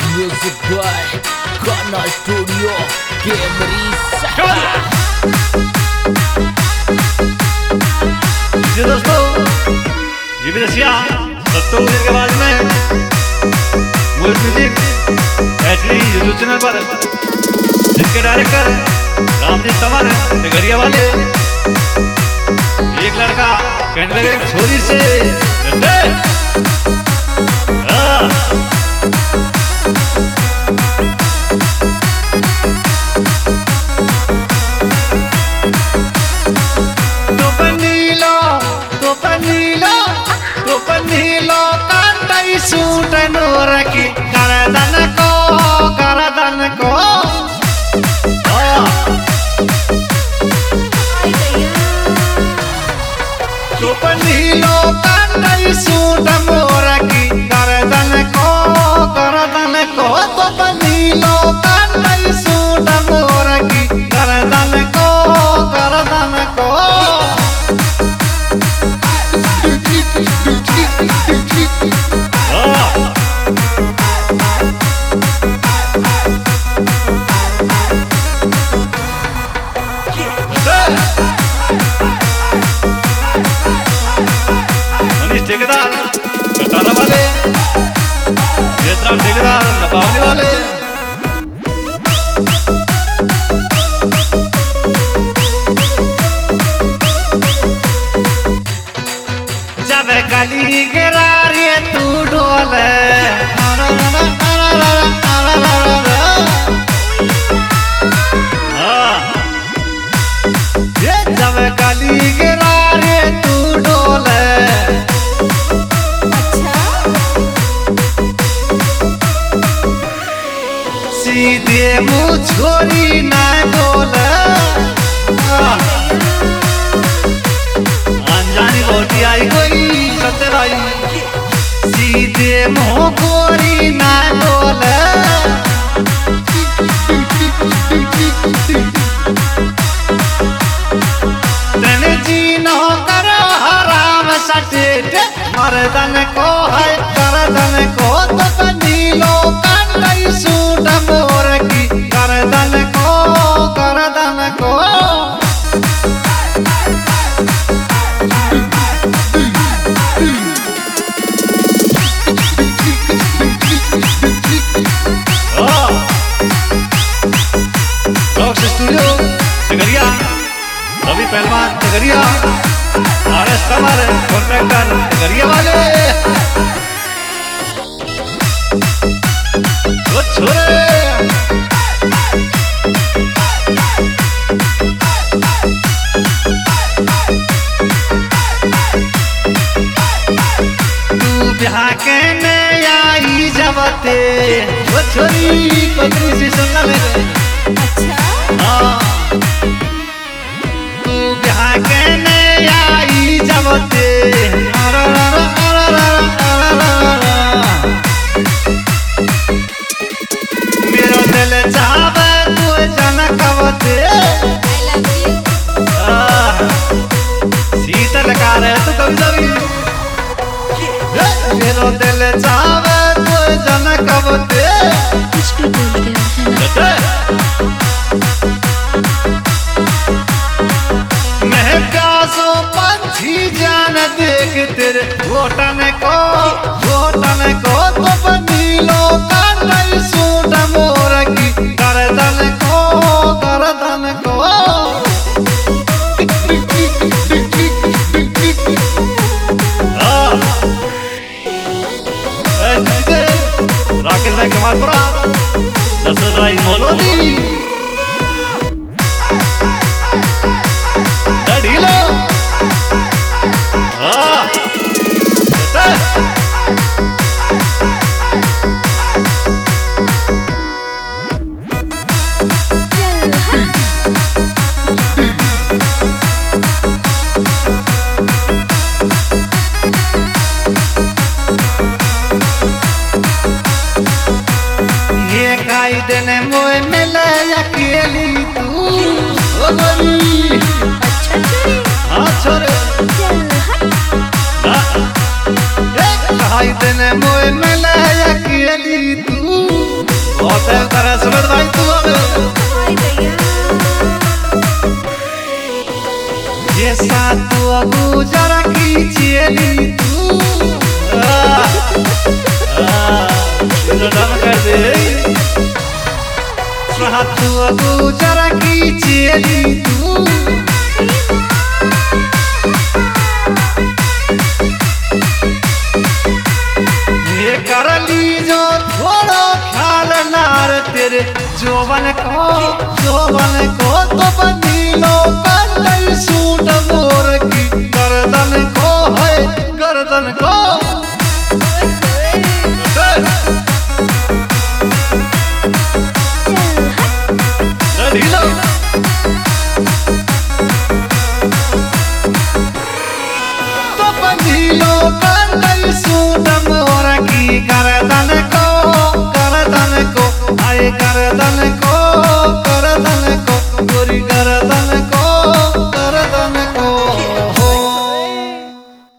Music by Kana Studio Cameris। जी दोस्तों, ये भी रसिया सत्तों के आवाज में मूल म्यूजिक HD यूट्यूब चैनल पर जिनके डायरेक्टर रामजी तंवर नगरिया वाले, एक लड़का कहने लगे छोरी से सूट नूर की करदन को नीलो कंडई सूट मोर की करदन को तो नीलो कंडई सूट मोर की करदन को ठेकेदार कटारा वाले, ठेकेदार नपावने वाले, जब गली गिरा रे तू डोले जब गली गिरा रे तू डोले सीधे मुँह छोरी ना बोले, अनजानी बोटी आई कोई सतराई, सीधे मुँह गोरी ना बोले, तेने जीनो करो हराम सटेट मर्दन को है करदन को तो नीलो कंडई सूट मोर की करदन को स्टूडियो नगरिया, रवि पहलवान नगरिया, RS तंवर कॉन्ट्रैक्टर नगरिया वाले, छोरे तू ब्याह के ने आई जबते वो छोरी पत्नी से सुनना लगे, तू ब्याह के ने आई जबते मेरो दिल चाहे तू जनकवते शीतल का रहे तू कभी मेरो दिल चाहे तू जनकवते मैं प्यासो पंछी जान देख तेरे घोटन को तो नीलो कंडई सूट मोर की करदन को राकेश भाई कमालपुरा दशरथ मोलोदी ढीलो दिन मोए मिले अकेली तू ओ गोरी, हाँ छोरे दिन मोए मिले अकेली तू होता है तारा समझ भाई तू ये साथ गुजर की चेली तू कर दे साथ गुजर की चेली तू ये कर ली जो थोड़ा ख्याल नार तेरे जोबन को तो बंदी लो कर सूट मोर की गर्दन को है गर्दन को